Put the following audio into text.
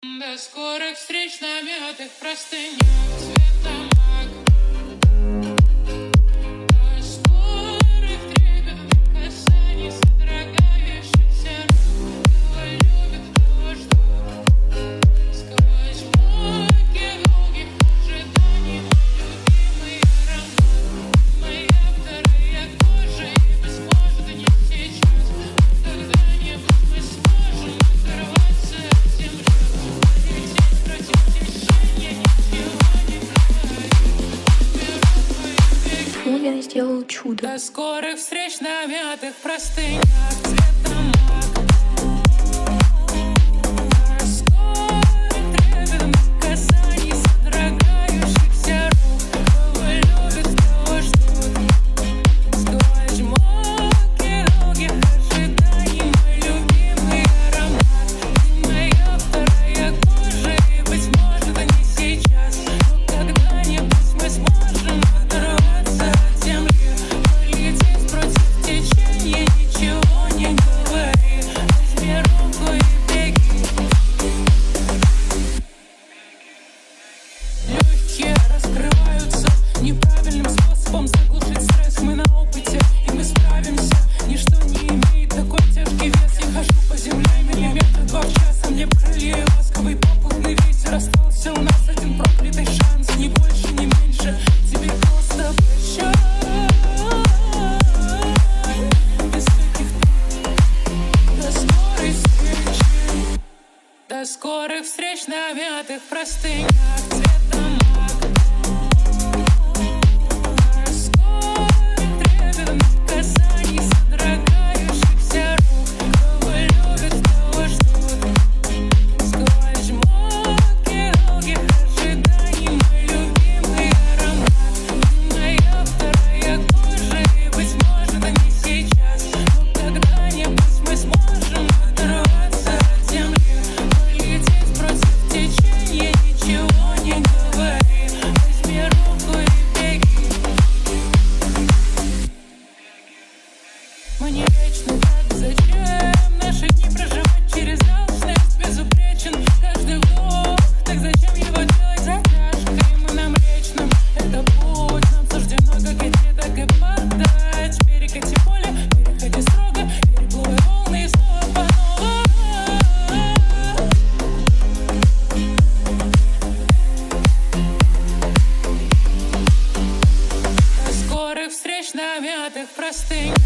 До скорых встреч на мятых простынях цвета мак. До скорых трепетных касаний содрогающихся рук. Кто любит, того ждут. Сквозь муки долгих ожиданий мой любимый аромат. Моя вторая кожа, и быть может не сейчас. Когда-нибудь мы сможем оторваться от земли. Я сделал чудо. До скорых встреч на мятых простынях цвета мак. До скорых трепетных касаний содрогающихся рук. Кого любят, того ждут. Сквозь муки долгих ожиданий мой любимый аромат. Ты моя вторая кожа, и быть может не сейчас, но когда-нибудь мы сможем оторваться от земли, полететь против течения, ничего не говори. Возьми руку и беги. Легкие раскрываются неправильным способом заглушить стресс. Мы на опыте, и мы справимся. Ничто не имеет такой тяжкий вес. Я хожу по земле миллиметра два в час, а мне крылья ласковый попутный ветер. Остался у нас один проклятый шанс, ни больше, ни меньше. Тебе просто прощай. Без каких-то до скорой встречи. До скорых встреч на мятых простынях цвета мак. До скорых трепетных касаний содрогающихся рук. Кого любят, того ждут. Сквозь муки долгих ожиданий мой любимый аромат. Ты моя вторая кожа, и быть может не сейчас, но когда-нибудь мы сможем оторваться от земли, полететь против течения, ничего не говори. Возьми руку и беги. Мы не вечны, так зачем наши дни проживать через алчность? Безупречен каждый вдох, так зачем его делать затяжкой? Мы на Млечном, это путь, нам суждено как идти, так и падать. Перекати поле, переходи строго, переплывай волны и снова по новой. До скорых встреч на мятых простынях.